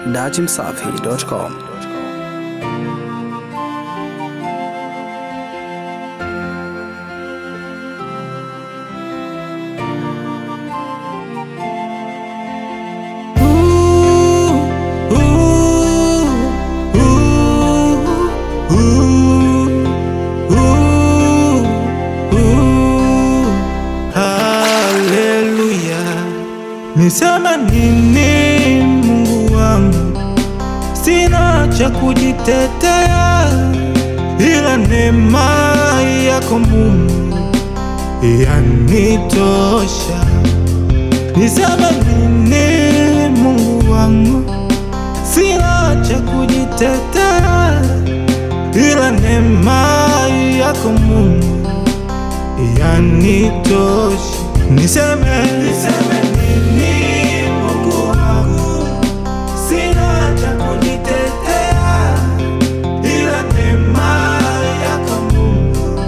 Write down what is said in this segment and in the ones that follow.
dachimsafi.com. Nisema nini Mungu wangu, sina cha kujitetea, ila neema yako Mungu yanitosha. Nisema nini Mungu wangu, sina cha kujitetea, ila neema yako Mungu yanitosha. Niseme nini Mungu wangu, sina cha kujitetea, ila neema yako Mungu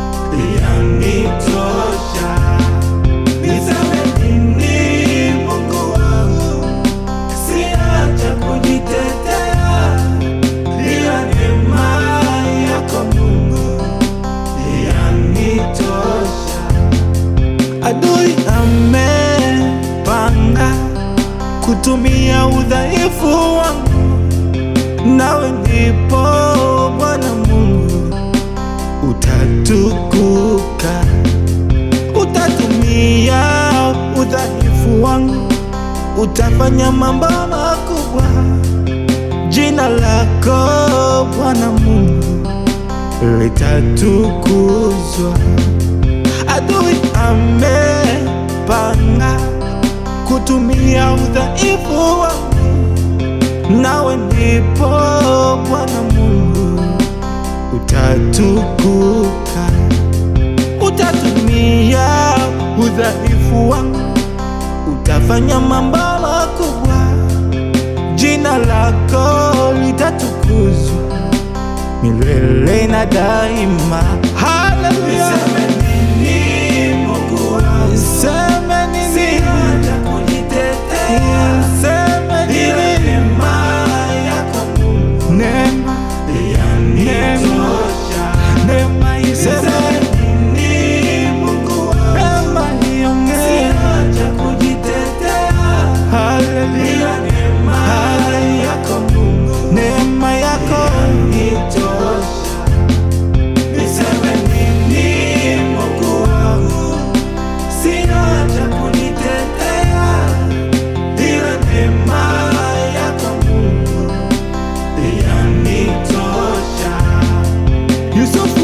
yanitosha. Niseme nini Mungu wangu, sina cha kujitetea, ila neema yako Mungu yanitosha. Adui amepanga kutumia udhaifu wangu, nawe ndipo Bwana Mungu utatukuka. Utatumia udhaifu wangu, utafanya mambo makubwa. Jina lako Bwana Mungu litatukuzwa. Adui amepanga kutumia udhaifu wangu, nawe ndipo Bwana Mungu utatukuka. Utatumia udhaifu wangu, utafanya mambo makubwa. Jina lako litatukuzwa milele na daima. Haleluya. Sema nini? Sina cha kujitetea, sema nini? Neema yako Mungu, neema yanitosha. Neema sema nini Mungu wangu, neema iongee. Sina cha kujitetea, haleluya. Neema yako Mungu, neema yako yanitosha. Niseme nini Mungu wangu, sina cha kujitetea, ila neema yako Mungu yanitosha. Yusufu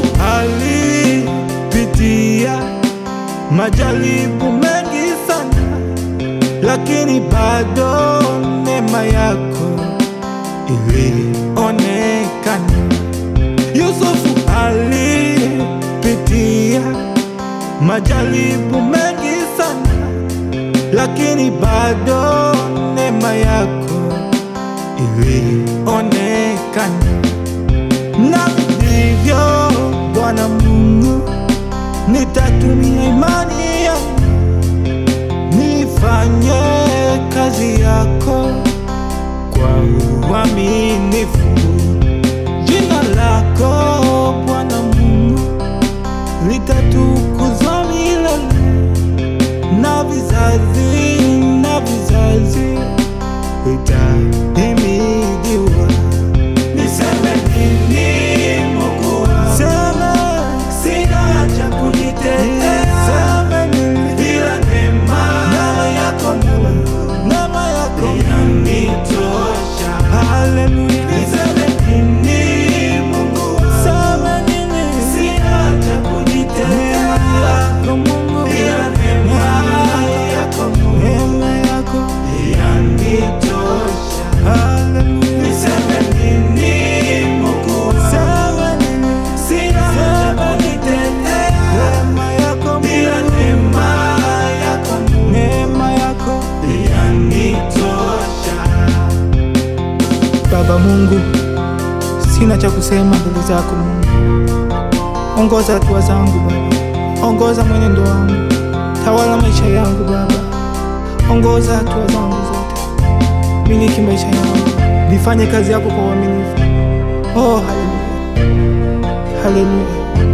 alipitia majaribu mengi sana, lakini bado neema yako ilionekana. Yusufu alipitia majaribu mengi sana, lakini bado neema yako ilionekana. Na ndivyo Bwana Mungu, nitatumia imani yangu nifanye kazi yako kwa uaminifu. Jina lako Bwana Mungu litatukuzwa milele, na vizazi na vizazi vitahimidiwa. Niseme nini Mungu wangu, sema sina cha kujitetea, sema nini? Ila neema yako Mungu, neema yako yanitosha. Haleluya. Niseme nini Mungu wangu, sema nini? Sina cha kujitetea, neema yako Mungu, ila neema yako Mungu, neema yako yanitosha. Haleluya. Niseme nini Mungu wangu, sema nini? Sina cha kujitetea, neema yako Mungu, ila neema yako Mungu, neema yako yanitosha. Baba Mungu, sina cha kusema mbele zako Mungu. Ongoza hatua zangu Baba, ongoza mwenendo wangu, tawala maisha yangu Baba, ongoza hatua zangu zote. miliki maisha yangu, nifanye kazi yako kwa uaminifu. Oh, haleluya, haleluya.